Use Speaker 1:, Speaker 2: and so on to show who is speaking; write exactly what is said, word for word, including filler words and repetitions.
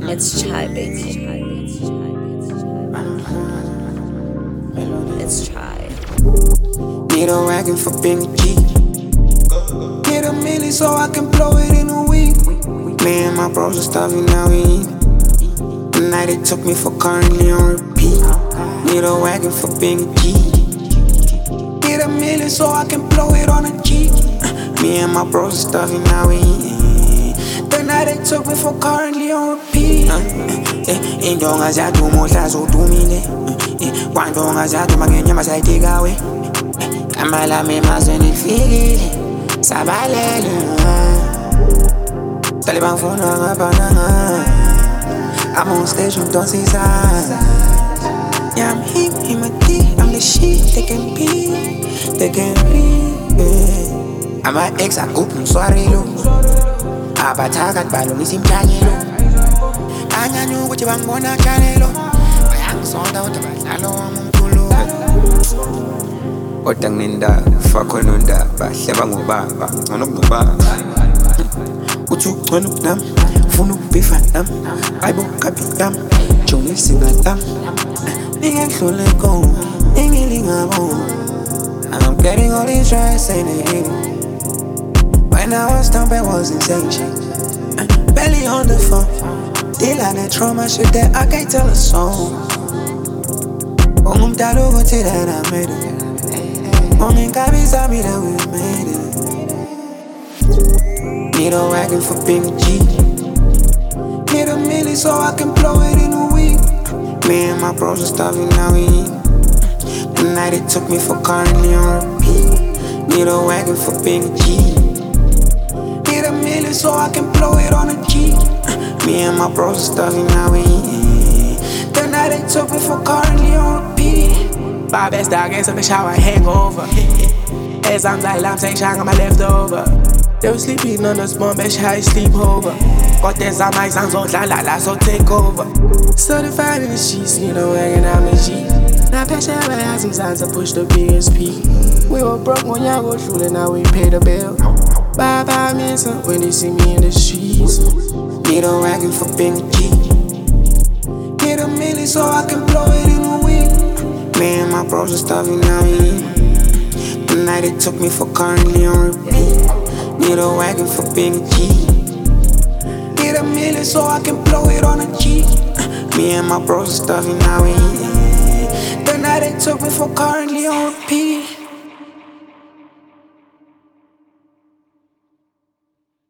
Speaker 1: It's chai, baby. It's chai.
Speaker 2: Need a wagon for being a G. Need a milli so I can blow it in a week. Me and my bros are starving now we eat. The night it took me for currently on repeat. Need a wagon for being a G. Need a milli so I can blow it on a G. Me and my bros are starving now we eat. The night it took me for currently on repeat. Indonga zathu modla zodumile. Kwandonga zathu mangenyama sayitika we. Kamala me mazweni lifikile sabalele Taliban funa ngapana I'm on stage with don't see signs. Yeah, I'm him, him a D, I'm the shit they can be, they can be, yeah. I'm a ex, I open sorry lo Abatakat balo nisimplanyelo Anyanyo ukuthi bangibona kanelo Bayangisonda ukuthi badlalo wamumkhulu Kodwa nginendaba fakho nondaba hleba ngobaba ngcono kunobaba uthi ugcona ukunami ufuna ukubhifa nami ayibo kabi yami joni singatam ningedlule ko ingilingabo I'm getting all these stress ain't it when I was down I was insane shit belly on the phone deal on that trauma shit that I can't tell a song ungumdala ukuthi that I made it Mommy got me tell me that we made it. Need a wagon for being a G. Need a milli so I can blow it in a week. Me and my bros are starving now we eat. The night it took me for currently on repeat. Need a wagon for being a G. Need a milli so I can blow it on a G. Me and my bros are starving now we eat. The night it took me for currently on repeat. Five best dog in the shower hangover. As I'm like, I'm saying, shang on my leftover. They were sleeping on the small mesh high sleepover. Got this on my songs, so la la la, so take over. Certified in the sheets, need a wagon, I'm a G. Now, Pesha, I had some signs to push the B S P. We were broke when y'all go through, and now we pay the bill. Bye bye, man, son, when they see me in the streets. Need a wagon for being a G. Need a milli so I can blow it in a week. Me and my bros are starving now we eat. The night it took me for currently on repeat. Need a wagon for being a G. Need a milli so I can blow it on a G. Me and my bros are starving now we eat. The night it took me for currently on repeat.